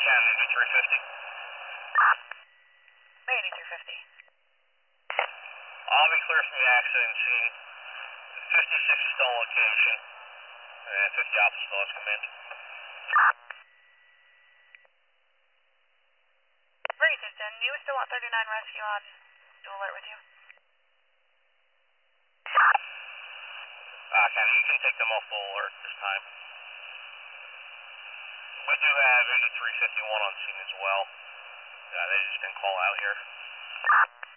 Ken, 8350. 8350. I'll be clear from the accident scene. 56 is still location. And 50 officer lost command. Very Houston, you still want 39 rescue on dual alert with you? Ken, you can take them off full alert this time. We do have 8351 on scene as well. They just didn't call out here.